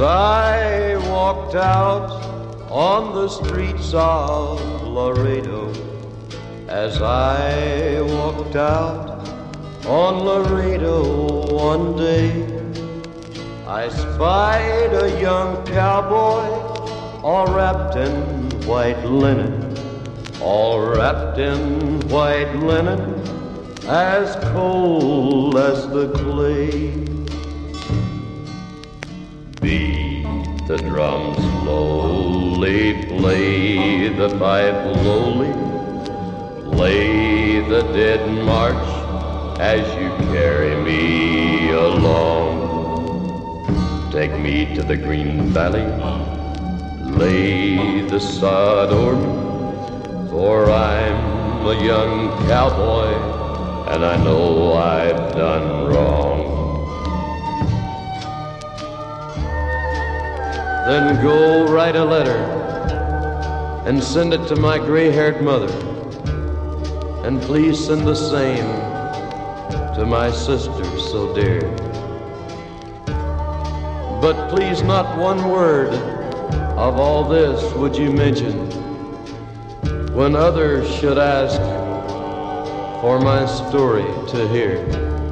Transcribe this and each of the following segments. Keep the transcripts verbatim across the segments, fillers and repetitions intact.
I walked out on the streets of Laredo, as I walked out on Laredo one day, I spied a young cowboy all wrapped in white linen, all wrapped in white linen, as cold as the clay. Beat the drum slowly, play the pipe lowly, play the dead march as you carry me along. Take me to the green valley, lay the sod o'er me, for I'm a young cowboy and I know I've done wrong. Then go write a letter and send it to my gray-haired mother, and please send the same to my sister so dear. But please not one word of all this would you mention when others should ask for my story to hear.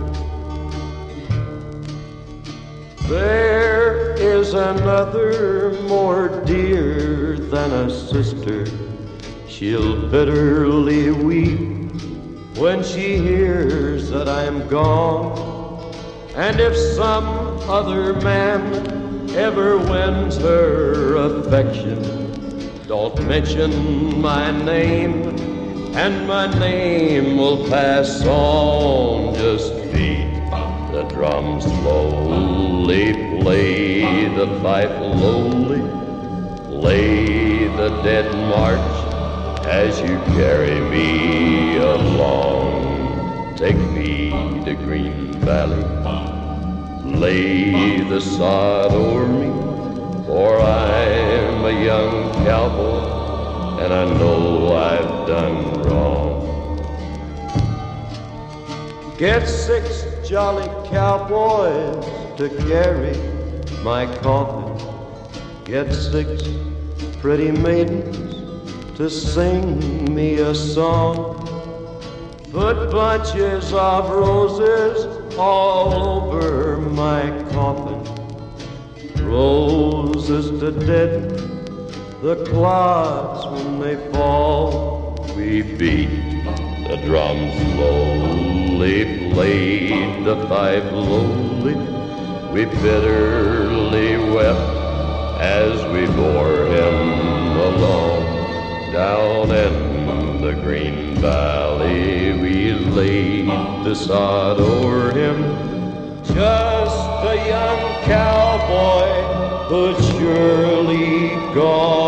There is another more dear than a sister. She'll bitterly weep when she hears that I'm gone. And if some other man ever wins her affection, don't mention my name, and my name will pass on. Just beat the drum slowly, play the pipe lowly, play the dead march as you carry me along. Take me to Green Valley, lay the sod o'er me, for I'm a young cowboy and I know I've done wrong. Get six jolly cowboys to carry my coffin, get six pretty maidens to sing me a song, put bunches of roses all over my coffin, roses to deaden the clods when they fall. We beat the drum slowly, played the pipe lowly, we bitterly wept as we bore him along. Down in the green valley we laid the sod o'er him, just a young cowboy who'd surely gone.